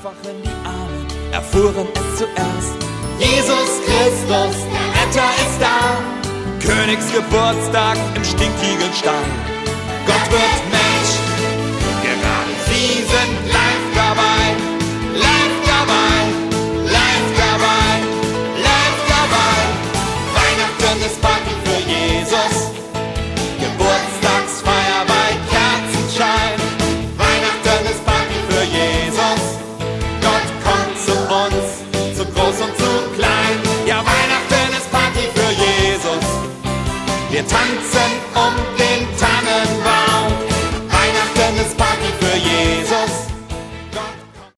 einfach in die Arme, erfuhren es zuerst. Jesus Christus, der Retter ist da. Königsgeburtstag im stinkigen Stall. Gott wird Mensch.